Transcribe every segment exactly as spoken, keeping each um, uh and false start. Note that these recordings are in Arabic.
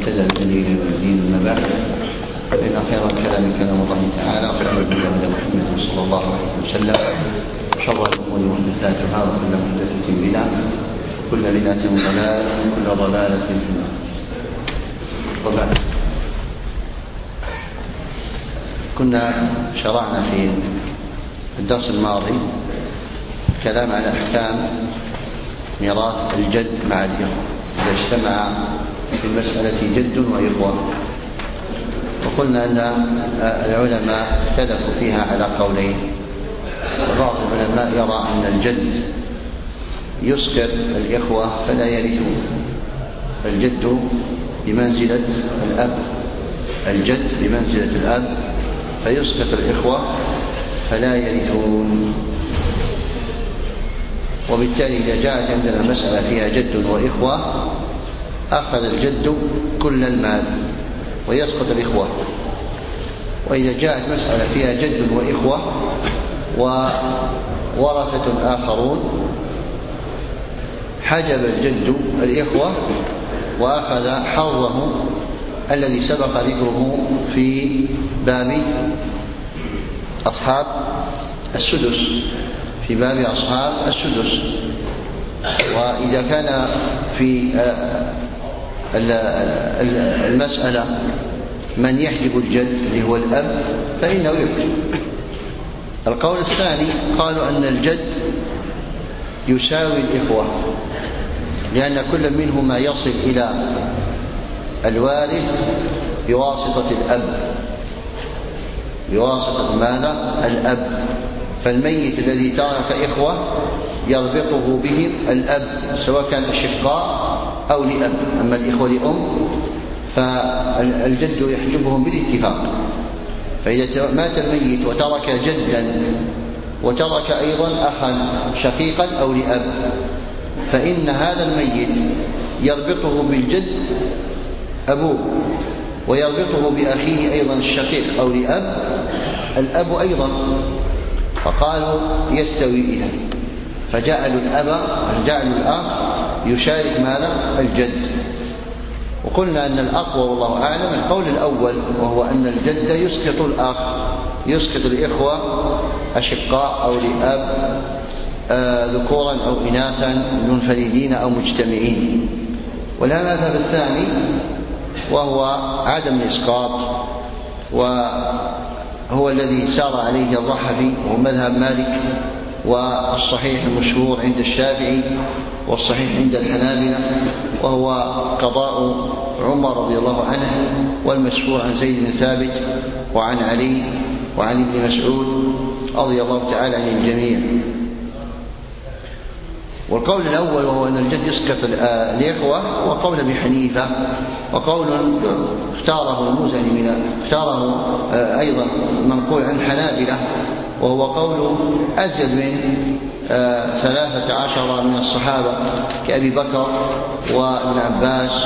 واهتدى بهديه إلى يوم الدين. أما بعد، فإن خير الكلام كلام الله تعالى، وخير الهدى هدى محمد صلى الله عليه وسلم، وشر الأمور محدثاتها، وكل محدثة بدعة، وكل بدعة ضلالة، وكل ضلالة في النار. وبعد، كنا شرعنا في الدرس الماضي الكلام على أحكام ميراث الجد مع الإخوة إذا اجتمع في المسألة جد وإخوة، وقلنا أن العلماء اختلفوا فيها على قولين. وبعض العلماء يرى أن الجد يسقط الإخوة فلا يرثون، الجد بمنزلة الأب، الجد بمنزلة الأب فيسقط الإخوة فلا يرثون. وبالتالي إذا جاءت عندنا مسألة فيها جد وإخوة أخذ الجد كل المال ويسقط الإخوة، وإذا جاءت مسألة فيها جد وإخوة وورثة آخرون حجب الجد الإخوة وأخذ حظه الذي سبق ذكره في باب أصحاب السدس، في باب أصحاب السدس. وإذا كان في المسألة من يحجب الجد اللي هو الأب فإنه يحجب. القول الثاني قالوا أن الجد يساوي الإخوة، لأن كل منهما يصل إلى الوارث بواسطة الأب، بواسطة ماذا؟ الأب. فالميت الذي ترك إخوة يربطه بهم الأب سواء كان أشقاء أو لأب. أما الإخوة لأم فالجد يحجبهم بالاتفاق. فإذا مات الميت وترك جدا وترك أيضا أخا شقيقا أو لأب، فإن هذا الميت يربطه بالجد أبوه، ويربطه بأخيه أيضا الشقيق أو لأب الأب أيضا. فقالوا يستوي إذا، فجعلوا الأب جعلوا الأخ يشارك ماذا؟ الجد. وقلنا أن الأقوى والله أعلم القول الأول، وهو أن الجد يسقط الأخ، يسقط الإخوة أشقاء أو لأب آه ذكورا أو إناثا منفردين أو مجتمعين. ولا مذهب الثاني وهو عدم الإسقاط، وهو الذي سار عليه الرحبي ومذهب مالك، والصحيح المشهور عند الشافعي، والصحيح عند الحنابلة، وهو قضاء عمر رضي الله عنه، والمشهور عن زيد بن ثابت وعن علي وعن ابن مسعود رضي الله تعالى عن الجميع. والقول الأول وهو أن الجد يسقط الإخوة هو قول أبي حنيفة، وقول اختاره المزني من اختاره أيضا منقول عن الحنابلة، وهو قول أزيد من ثلاثة عشر من الصحابة كأبي بكر وابن عباس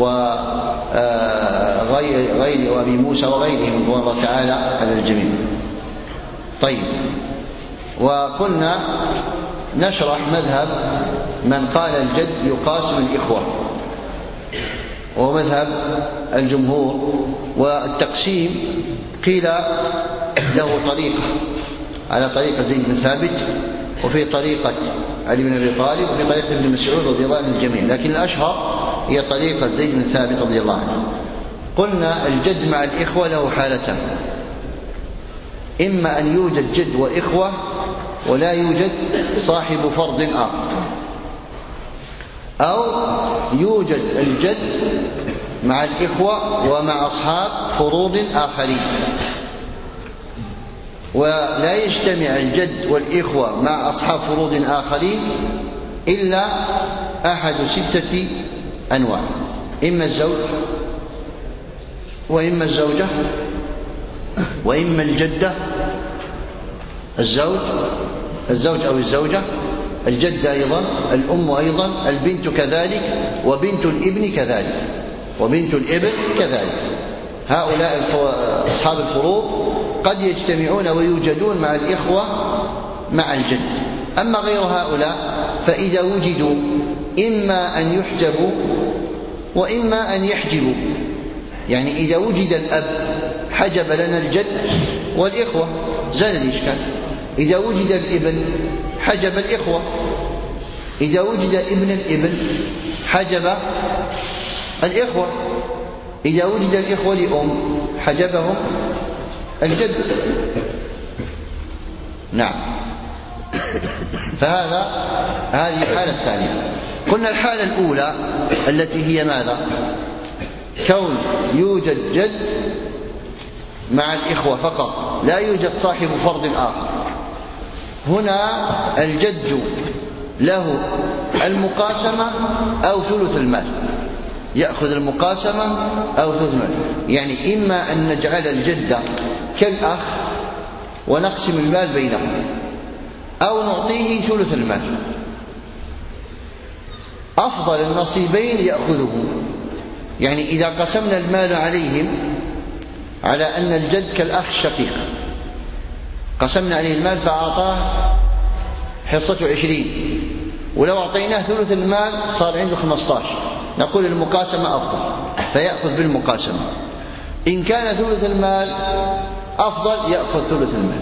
وغير وأبي موسى وغيرهم رضي الله تعالى على الجميع. طيب، وقلنا نشرح مذهب من قال الجد يقاسم الإخوة، وهو مذهب الجمهور. والتقسيم قيل له طريقة، على طريقة زيد بن ثابت، وفي طريقة علي بن أبي طالب، وفي طريقة ابن مسعود رضي الله عنه الجميع، لكن الأشهر هي طريقة زيد بن ثابت رضي الله عنه. قلنا الجد مع الإخوة له حالتان: إما أن يوجد جد وإخوة ولا يوجد صاحب فرض آخر، أو يوجد الجد مع الإخوة ومع أصحاب فروض آخرين، ولا يجتمع الجد والإخوة مع أصحاب فروض آخرين إلا أحد ستة أنواع: إما الزوج، وإما الزوجة، وإما الجدة، الزوج الزوج أو الزوجة، الجدة أيضا، الأم أيضا، البنت كذلك، وبنت الابن كذلك، وبنت الابن كذلك. هؤلاء أصحاب الفروض قد يجتمعون ويوجدون مع الإخوة مع الجد. أما غير هؤلاء فإذا وجدوا إما أن يحجبوا وإما أن يحجبوا، يعني إذا وجد الأب حجب لنا الجد والإخوة، زال الإشكال. إذا وجد الابن حجب الإخوة، إذا وجد ابن الابن حجب الإخوة، إذا وجد الإخوة لأم حجبهم الجد. نعم. فهذا هذه الحالة الثانية. قلنا الحالة الأولى التي هي ماذا؟ كون يوجد جد مع الإخوة فقط، لا يوجد صاحب فرض آخر. هنا الجد له المقاسمة أو ثلث المال، يأخذ المقاسمة أو ثلث المال. يعني إما أن نجعل الجد كالأخ ونقسم المال بينهم، أو نعطيه ثلث المال. أفضل النصيبين يأخذه. يعني إذا قسمنا المال عليهم على أن الجد كالأخ الشقيق، قسمنا عليه المال فأعطاه حصته عشرين، ولو أعطيناه ثلث المال صار عنده خمسة عشر، نقول المقاسمة أفضل فيأخذ بالمقاسمة. إن كان ثلث المال أفضل يأخذ ثلث المال.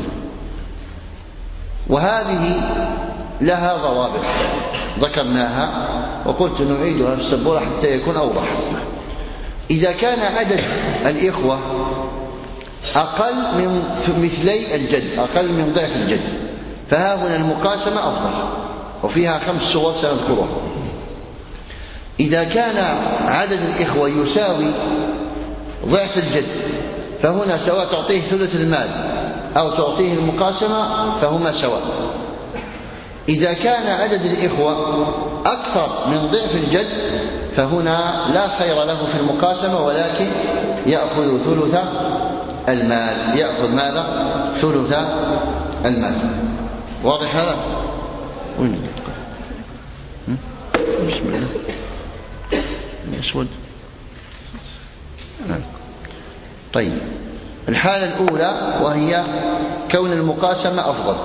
وهذه لها ضوابط ذكرناها وقلت نعيدها في السبورة حتى يكون أوضح. إذا كان عدد الإخوة أقل من مثلي الجد، أقل من ضعف الجد، فها هنا المقاسمة أفضل، وفيها خمس صور سنذكرها. إذا كان عدد الإخوة يساوي ضعف الجد، فهنا سواء تعطيه ثلث المال أو تعطيه المقاسمة فهما سواء. إذا كان عدد الإخوة أكثر من ضعف الجد، فهنا لا خير له في المقاسمة، ولكن يأخذ ثلث المال. يأخذ ماذا؟ ثلث المال. واضح هذا؟ وين بسم الله أسود. طيب، الحالة الأولى وهي كون المقاسمة أفضل.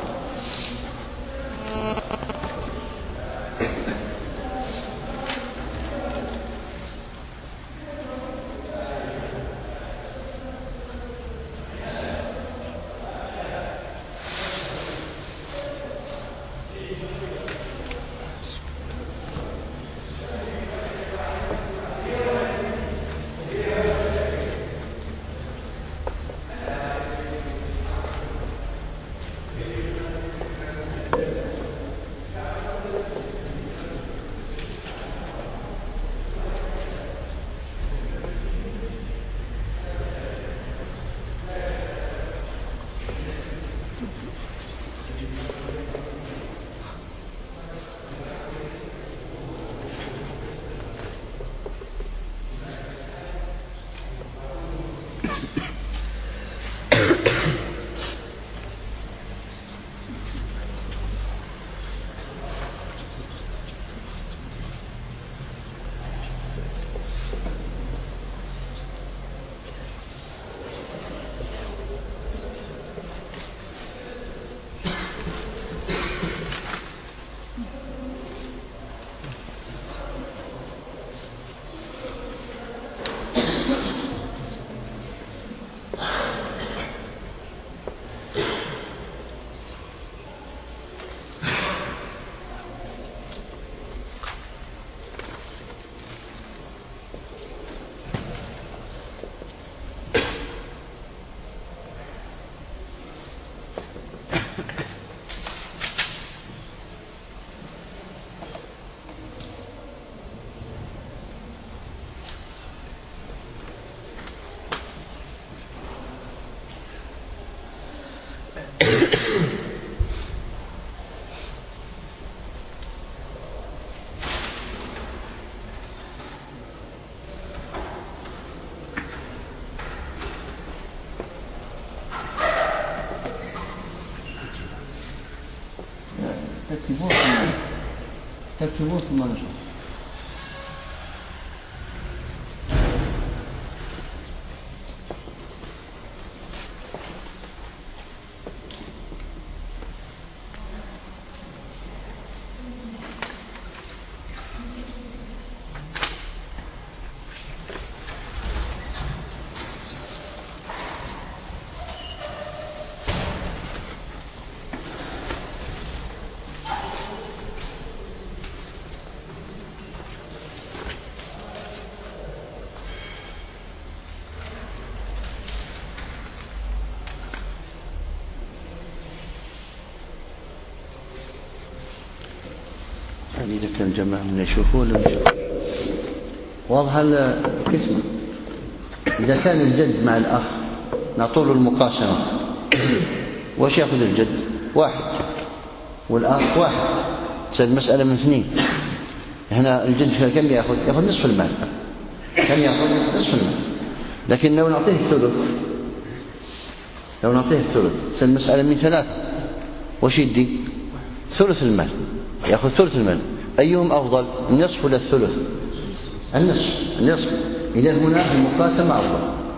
تكتبوه ثم نشوف. هذه إذا كان الجماعة من يشوفون لم يشوفون واضح القسمة. إذا كان الجد مع الأخ نعطوله المقاسمة، وش يأخذ الجد؟ واحد، والأخ واحد، تصير المسألة من اثنين. هنا الجد كم يأخذ؟ يأخذ نصف المال. كم يأخذ؟ نصف المال. لكن لو نعطيه الثلث، لو نعطيه الثلث تصير المسألة من ثلاثة، وش يدي؟ ثلث المال، يأخذ ثلث المال. أيهم أفضل، النصف ولا الثلث؟ النصف. النصف. إذا هنا المقاسمة أفضل.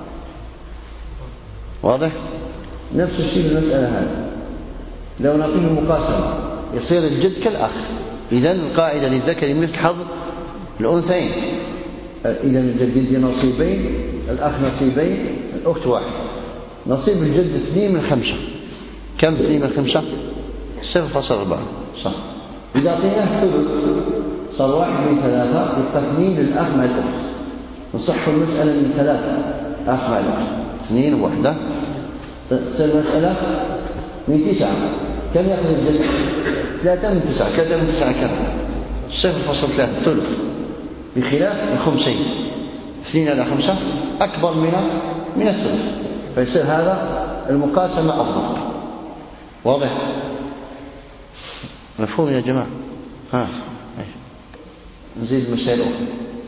واضح؟ نفس الشيء في المسألة هذه، لو نعطيه المقاسمة يصير الجد كالأخ. إذن القاعدة للذكر مثل حظ الأنثيين. إذا الجد يدي نصيبين، الأخ نصيبين، الأخت واحد. نصيب الجد اثنين من خمسة. كم اثنين من خمسة؟ صفر فاصل أربعة. صح. إذا أعطيناه الثلث صار واحد من ثلاثة، يبقى اثنين للأخ مع الأخت. نصح المسألة من ثلاثة أخ مع الأخت، اثنين وواحدة، تصير المسألة من تسعة. كم يأخذ الجد؟ ثلاثة من تسعة. ثلاثة من تسعة كم؟ صفر فاصل ثلاثة، ثلث. بخلاف الخمسين، اثنين على خمسة أكبر من من الثلث، فيصير هذا المقاسمة أفضل. واضح؟ مفهوم يا جماعة؟ ها نزيد مسائل أخرى.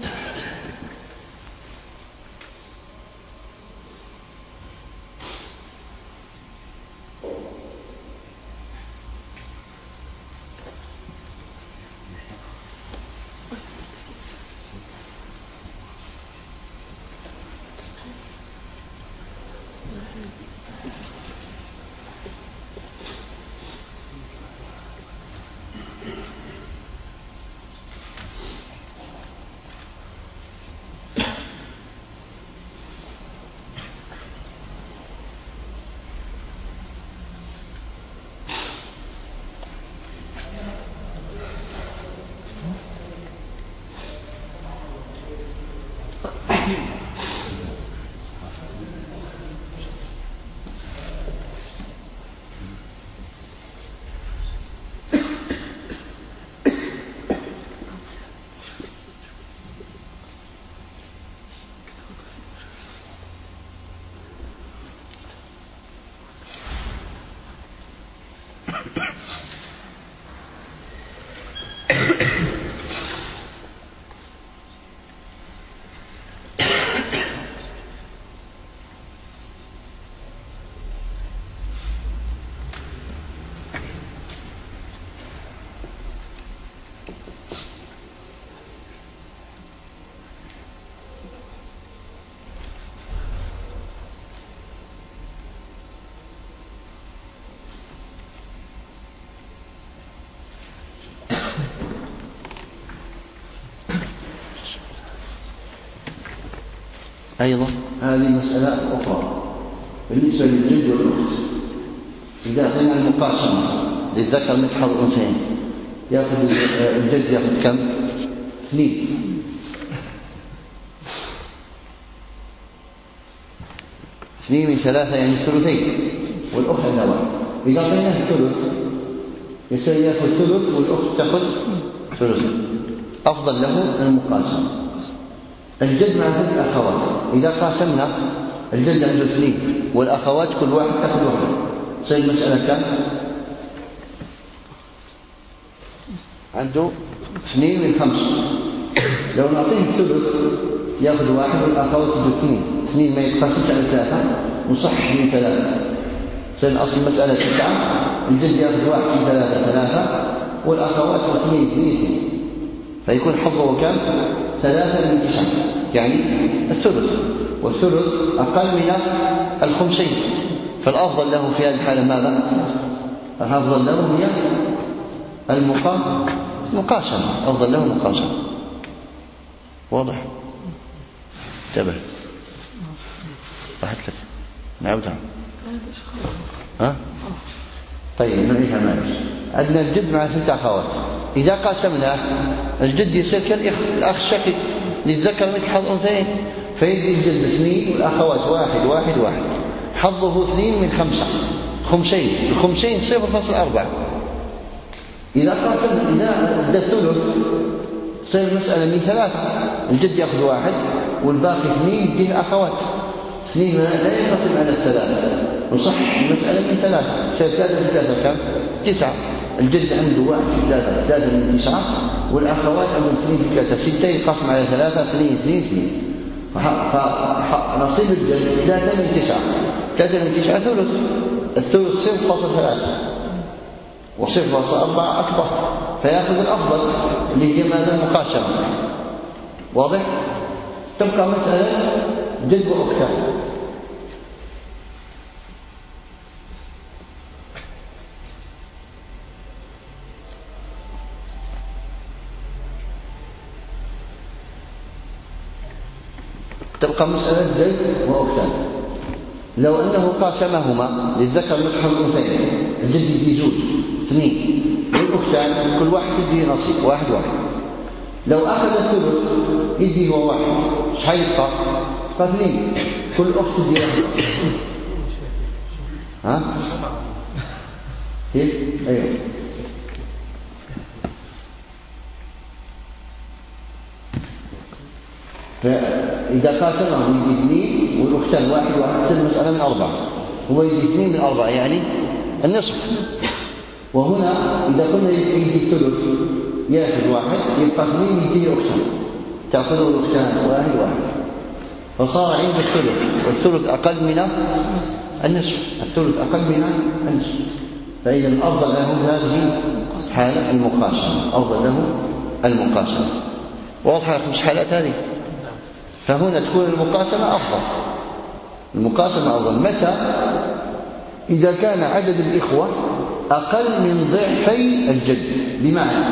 أيضا هذه مسألة أخرى بالنسبة للجد والأخت. إذا أعطينا المقاسمة للذكر مثل حظ الأنثيين، يأخذ الجد يأخذ كم؟ اثنين. اثنين من ثلاثة يعني ثلثين، والأخت عندها واحد. إذا أعطيناه الثلث يصير يأخذ ثلث والأخت تأخذ ثلث. أفضل له المقاسمة. الجد مع ثلاث الأخوات، إذا قاسمنا الجد عنده اثنين والأخوات كل واحد تأخذ واحدة، تصير المسألة كم؟ عنده اثنين من خمسة. لو نعطيه الثلث يأخذ واحد والأخوات عنده اثنين. اثنين ما يتقاسمش على ثلاثة، نصحح من ثلاثة، تصير أصل المسألة تسعة. الجد يأخذ واحد في ثلاثة ثلاثة، والأخوات اثنين اثنين، فيكون حظه كم؟ ثلاثة من تسعة، يعني الثلث. والثلث أقل من الخمسين، فالأفضل له في هذه الحالة ماذا؟ الأفضل له هي المقاسمة. أفضل له المقاسمة. واضح؟ انتبه. راحت لك نعودها. ها؟ طيب نعيدها معلش. عندنا الجد مع ثلاث أخوات، إذا قاسمناه الجد يصير كالأخ الشقيق للذكر مثل حظ الأنثيين، فيدي الجد اثنين والأخوات واحد واحد واحد، حظه اثنين من خمسة، خمسين. الخمسين صفر فاصل أربعة. إذا قاسم إذا ادى الثلث تصير المسألة من ثلاثة، الجد يأخذ واحد والباقي اثنين يديه الأخوات، اثنين لا ينقسم على الثلاثة، وصح المسألة من ثلاثة تصير ثلاثة من ثلاثة كم؟ تسعة. الجد عنده واحد في ثلاثة، ثلاثة من تسعة، والأخوات عندهم اثنين في ثلاثة، ستة ينقسم على ثلاثة، اثنين اثنين اثنين، فنصيب الجد ثلاثة من تسعة، ثلاثة من تسعة ثلث، الثلث صفر فاصل ثلاثة، وصفر فاصل أربعة أكبر، فيأخذ الأفضل اللي هي ماذا؟ المقاسمة. واضح؟ تبقى مسألة جد وأختان. تبقى مسألة جد وأختان. لو أنه قاسمهما للذكر مثل الأنثيين، الجد يجي زوج اثنين، والأختان كل واحد يدي نصيب واحد واحد. لو أخذ الثلث يدي هو واحد، ايش حيبقى؟ يبقى اثنين، كل أخت تدي واحد. ها؟ كيف؟ أيوه. فإذا قاسمهم يدي اثنين والأختان واحد واحد تصير المسألة من أربعة، هو يدي اثنين من أربعة يعني النصف. وهنا إذا قلنا يدي الثلث يأخذ واحد، يبقى اثنين يديه أختان، تأخذه الأختان واحد واحد، فصار عند الثلث، والثلث أقل من النصف، الثلث أقل من النصف. فإذا الأفضل له هذه حالة المقاسمة، أفضل له المقاسمة. واضحة خمس حالات هذه؟ فهنا تكون المقاسمة أفضل، المقاسمة أفضل متى؟ إذا كان عدد الإخوة أقل من ضعفي الجد. بمعنى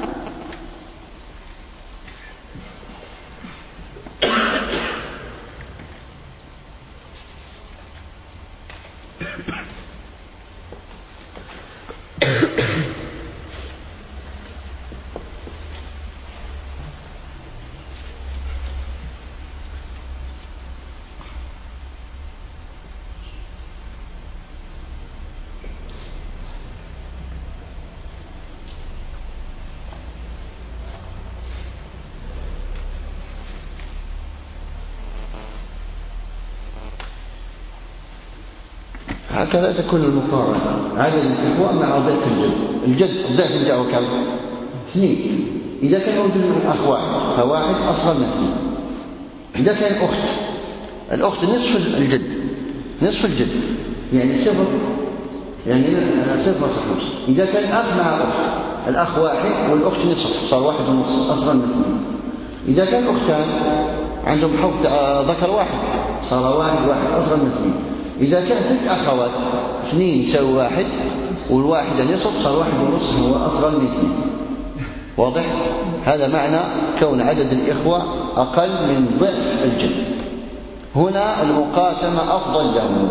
هكذا تكون المقارنة، عدد الإخوة مع ضعف الجد. الجد ضعف الجد كم؟ اثنين. إذا كان موجود من أخ واحد فواحد أصغر من اثنين. إذا كان أخت، الأخت نصف الجد، نصف الجد يعني صفر، يعني صفر صفر. إذا كان أخ مع أخت، الأخ واحد والأخت نصف، صار واحد ونصف أصغر من اثنين. إذا كان أختان عندهم حفظ ذكر واحد، صار واحد واحد أصغر من اثنين. إذا كان ثلاث أخوات، اثنين يساوي واحد والواحدة نصف، صار واحد ونصف هو أصغر من اثنين. واضح؟ هذا معنى كون عدد الإخوة أقل من ضعف الجد. هنا المقاسمة أفضل له.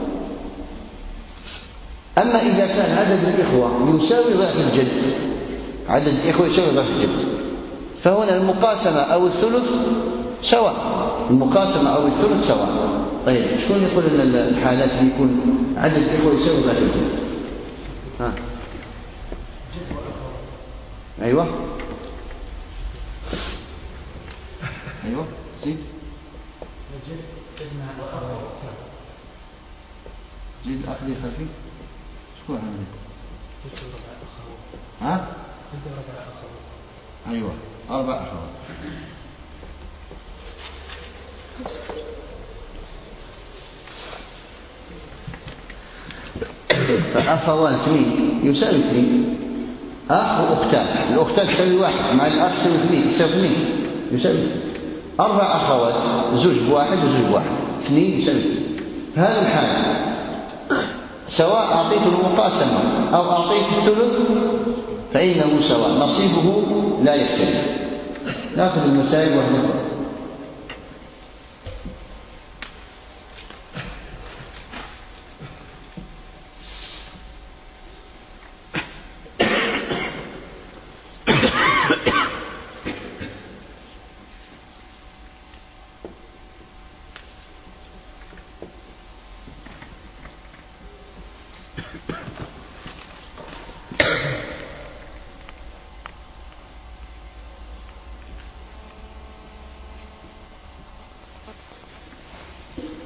أما إذا كان عدد الإخوة يساوي ضعف الجد، عدد الإخوة يساوي ضعف الجد، فهنا المقاسمة أو الثلث سواء، المقاسمة أو الثلث سواء. طيب شكون يقول أن الحالات اللي يكون عدد الإخوة يساوي ضعف الجد؟ ها؟ أيوة أيوة زيد زيد الأخ اللي خلفي شكون عندي؟ ها؟ أيوة أربع أخوات. فأخوان اثنين يساوي اثنين، أخ وأختان، الأختان تساوي واحد مع الأخ يساوي اثنين، يساوي اثنين يساوي اثنين. أربع أخوات زوج بواحد وزوج بواحد، اثنين يساوي اثنين. في هذه الحالة سواء أعطيت المقاسمة أو أعطيت الثلث فإنه سواء، نصيبه لا يختلف. نأخذ المسائل وحدها.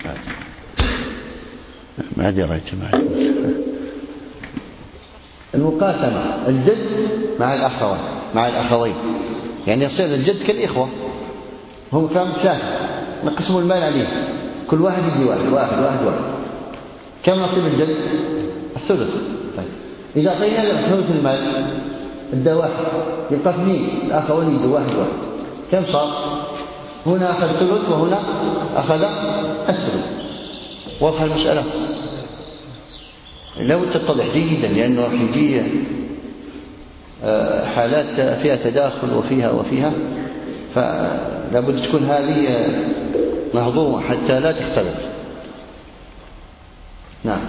ما عاد رأيت معك. المقاسمة الجد مع الأخوين مع الأخوين يعني يصير الجد كالإخوة هم كم ثلاثة نقسموا المال عليه كل واحد يدي واحد واحد واحد واحد كم نصيب الجد؟ الثلث. طيب إذا أعطينا له ثلث المال ادى واحد يبقى اثنين الأخوين يدوا واحد واحد كم صار؟ هنا أخذ ثلث وهنا أخذ الثلث. واضح المسألة؟ لو تتضح جيدا لأنه راح يجي حالات فيها تداخل وفيها وفيها فلا بد تكون هذه مهضومة حتى لا تختلط. نعم.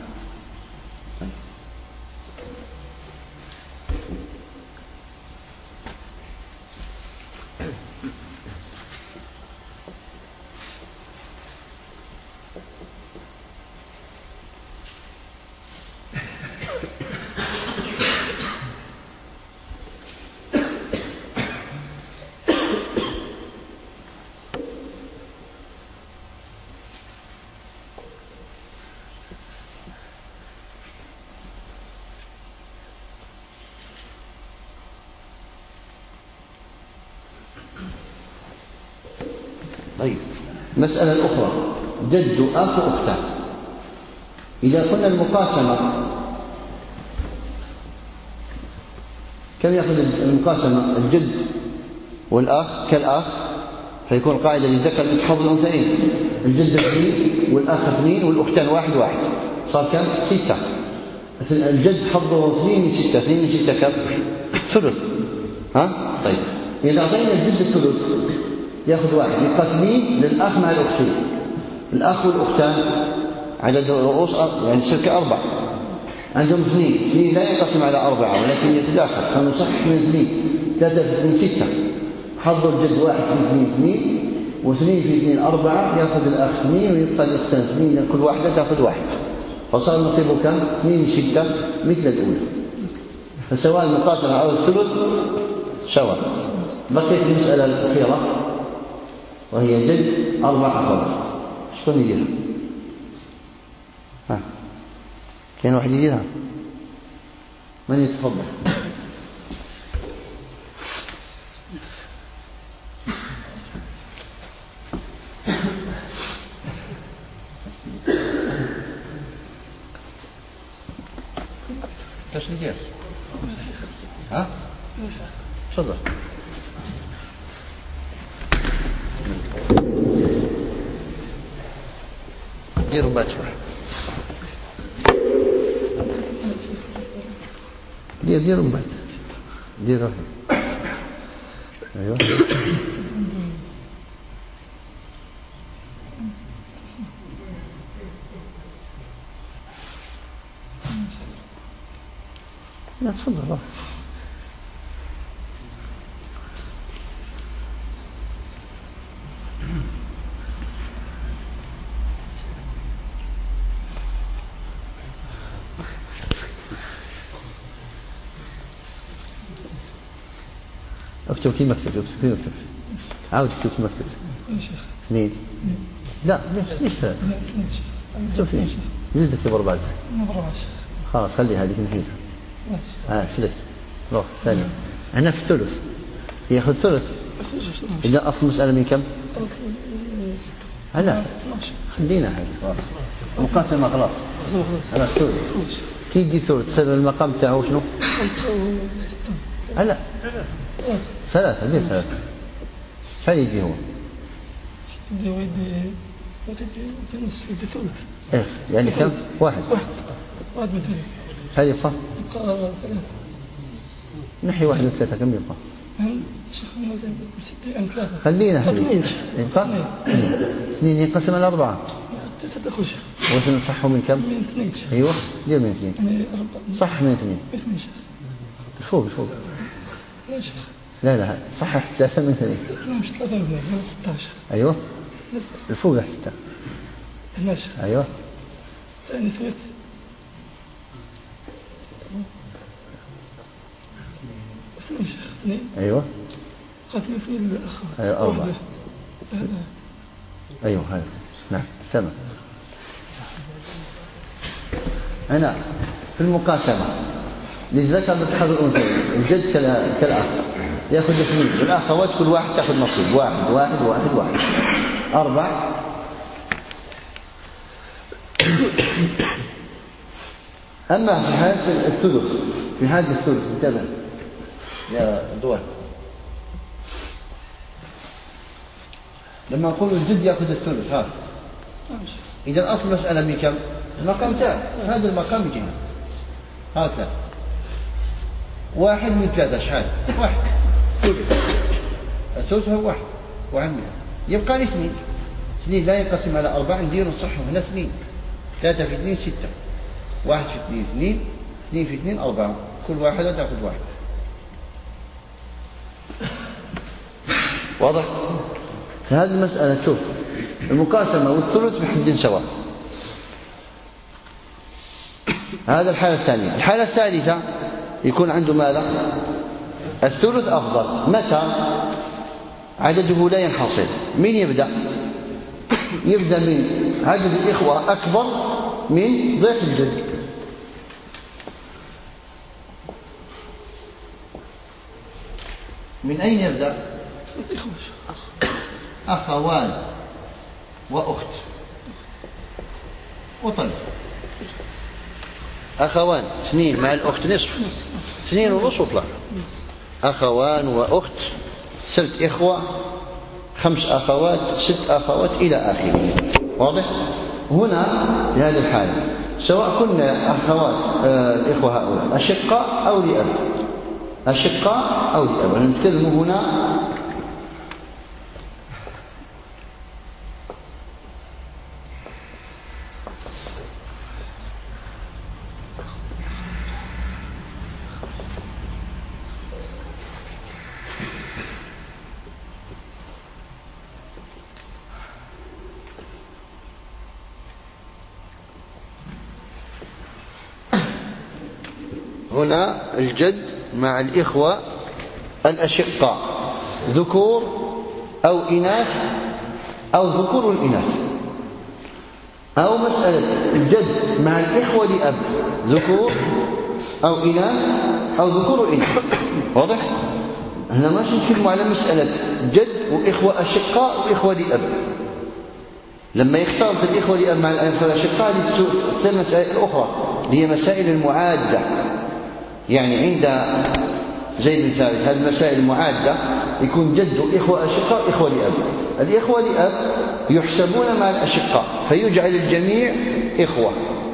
طيب مسألة الأخرى جد أخ أختان. إذا قلنا المقاسمة كم يأخذ المقاسمة الجد والأخ كالأخ فيكون القاعدة للذكر مثل حظ الأنثيين الجد اثنين والأخ اثنين والأختان واحد واحد صار كم؟ ستة. الجد حظه اثنين من ستة اثنين من ستة كم؟ ثلث. ها؟ طيب إذا أعطينا الجد الثلث يأخذ واحد يبقى اثنين للأخ مع الأختين. الأخ والأختان عدد رؤوس يعني سلك أربع عندهم اثنين اثنين لا ينقسم على أربعة ولكن يتداخل فنصحح من اثنين ثلاثة من ستة حظ الجد واحد في اثنين اثنين واثنين في اثنين أربعة يأخذ الأخ اثنين ويبقى الأختان اثنين كل واحدة تأخذ واحد فصار نصيبه كم؟ اثنين من ستة مثل الأولى. فسواء المقاسمة أو الثلث سواء. بقيت المسألة الأخيرة وهي جد أربع أخوات شكون يديرها؟ ها كاين واحد يديرها؟ من يتفضل؟ ايش ندير؟ ها؟ تفضل. ديروا ما تشوف دير ديروا ما ديروا ايوه لا تفضل. اكتب في مكتب اكتب في مكتب عاود اكتب في مكتب اثنين لا ليش ليش ثلاثة اكتب في زيد اكتب أربعة خلاص خلي هذه نحيدها. اه سلك روح ثاني هنا في الثلث ياخذ ثلث. إذا أصل المسألة من كم؟ هلا خلينا هذه خلاص مقاسمة خلاص على الثلث كي يجي ثلث سبب المقام تاعه شنو؟ هلا ثلاثة ليه ثلاثة؟ شو يجي هو؟ إيه يعني كم؟ واحد واحد من ثلاثة هل يبقى؟ يبقى ثلاثة نحي واحد من ثلاثة كم يبقى؟ ثلاثة خلينا خلينا يبقى اثنين ينقسم على أربعة وثنين صحوا من كم؟ من اثنين. أيوه دير من اثنين صح من اثنين فوق فوق لا لا صحح ثلاثة من اثنين مش ثلاثة من اثنين ستاشر أيوه الفوق ستة اثناشر أيوه ثاني ثلاث اثنين شيخ اثنين أيوه قاتل في الأخوة أيوه أربعة أيوه هذا نعم تمام. هنا في المقاسمة للذكر مثل حظ الأنثيين، الجد كالأخ يأخذ اثنين، والأخوات كل واحد تأخذ نصيب، واحد واحد واحد واحد أربع. أما في حالة الثلث، في هذا الثلث انتبه يا دوان، لما نقول الجد يأخذ الثلث هذا، إذا أصل مسألة من كم؟ المقام تاعه، هذا المقام يجي هكذا واحد من ثلاثة شحال؟ واحد ثلث، الثلث هو واحد واحد منها، يبقى لي اثنين، اثنين لا ينقسم على أربعة، ندير نصحهم هنا اثنين، ثلاثة في اثنين ستة، واحد في اثنين اثنين، اثنين في اثنين أربعة، كل واحدة تأخذ واحد. واضح؟ في هذه المسألة شوف المقاسمة والثلث بحد سواء. هذا الحالة الثانية. الحالة الثالثة يكون عنده ماذا؟ الثلث أفضل. متى؟ عدده لا ينحصر. من يبدأ؟ يبدأ من عدد الإخوة أكبر من ضعف الجد. من أين يبدأ؟ أخوان وأخت وطلب. أخوان اثنين مع الأخت نصف، اثنين ونصف وطلع. أخوان وأخت، ثلاث إخوة، خمس أخوات، ست أخوات إلى آخره. واضح؟ هنا في هذه الحالة سواء كنا أخوات الإخوة هؤلاء أشقاء أو لأب، أشقاء أو لأب، نتكلم هنا هنا الجد مع الإخوة الأشقاء ذكور أو إناث أو ذكور والإناث، أو مسألة الجد مع الإخوة لأب ذكور أو إناث أو ذكور وإناث. واضح؟ هنا ماشي نتكلم على مسألة جد وإخوة أشقاء وإخوة لأب. لما يختلط الإخوة لأب مع الإخوة الأشقاء تصير مسائل أخرى اللي هي مسائل المعادة. يعني عند زيد بن ثابت هذه المسائل المعادة يكون جد وإخوة أشقاء وإخوة لأب. الإخوة لأب يحسبون مع الأشقاء فيجعل الجميع إخوة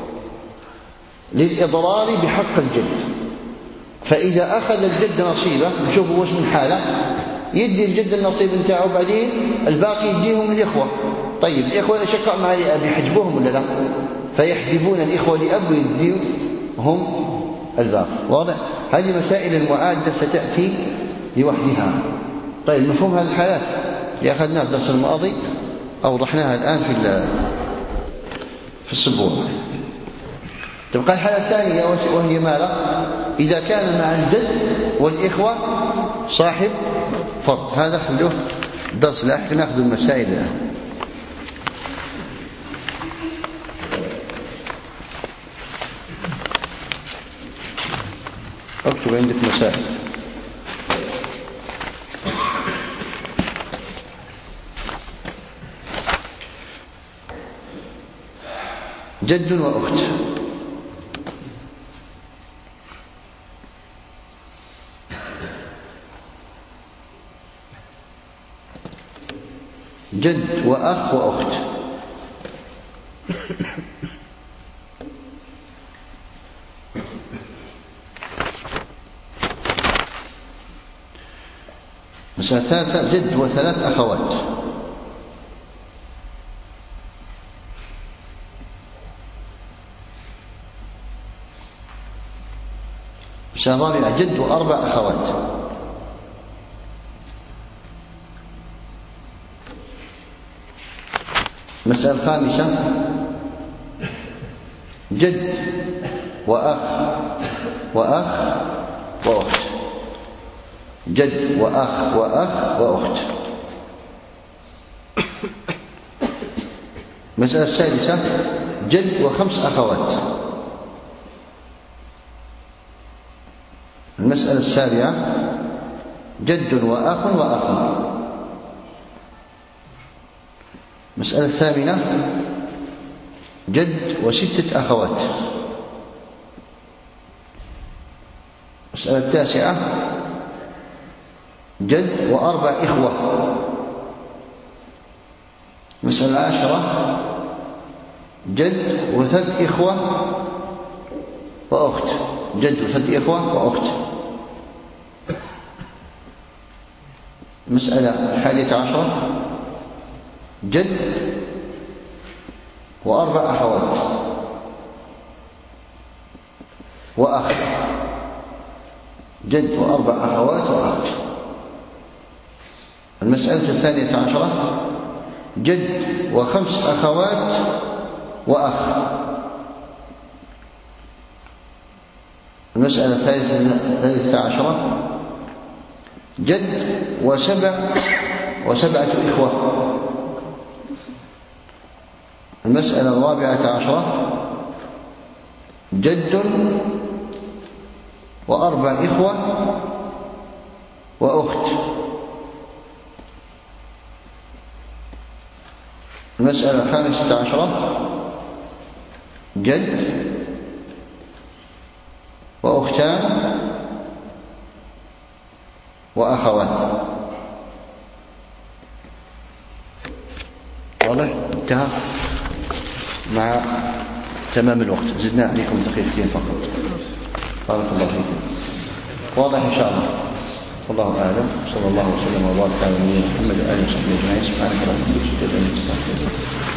للإضرار بحق الجد. فإذا أخذ الجد نصيبه نشوفوا وش من حالة، يدي الجد النصيب نتاعه بعدين الباقي يديهم الإخوة. طيب الإخوة الأشقاء مع الأب يحجبوهم ولا لا؟ فيحجبون الإخوة لأب ويديهم الباقي. واضح؟ هذه مسائل المعادة ستأتي لوحدها. طيب مفهوم هذه الحالات اللي أخذناها في الدرس الماضي أوضحناها الآن في في السبورة. تبقى الحالة الثانية وهي ماذا؟ إذا كان مع الجد والإخوة صاحب فرض. هذا خلوه الدرس اللاحق، نأخذ المسائل الآن. اكتب عندك مسائل. جد وأخت. جد وأخ وأخت. مسألة ثالثة جد وثلاث أخوات. مسألة رابعة جد وأربع أخوات. مسألة خامسة جد وأخ وأخ وأخت. جد وأخ وأخ وأخت. المسألة السادسة جد وخمس أخوات. المسألة السابعة جد وأخ وأخ. المسألة الثامنة جد وستة أخوات. المسألة التاسعة جد وأربع إخوة. المسألة العاشرة جد وثلاث إخوة وأخت. جد وثلاث إخوة وأخت. المسألة الحادية عشرة جد وأربع أخوات وأخ. جد وأربع أخوات وأخ. المسألة الثانية عشرة جد وخمس أخوات وأخ. المسألة الثالثة عشرة جد وسبع وسبعة إخوة. المسألة الرابعة عشرة جد وأربع إخوة وأخت. المسألة الخامسة عشرة جد وأختان وأخوان. واضح؟ انتهى مع تمام الوقت. زدنا عليكم دقيقتين فقط. بارك الله فيكم. واضح إن شاء الله. والله أعلم. صلى الله وسلم وبارك على نبينا محمد وآله وصحبه أجمعين. سبحانك اللهم وبحمدك أشهد أن لا إله إلا أنت أستغفرك.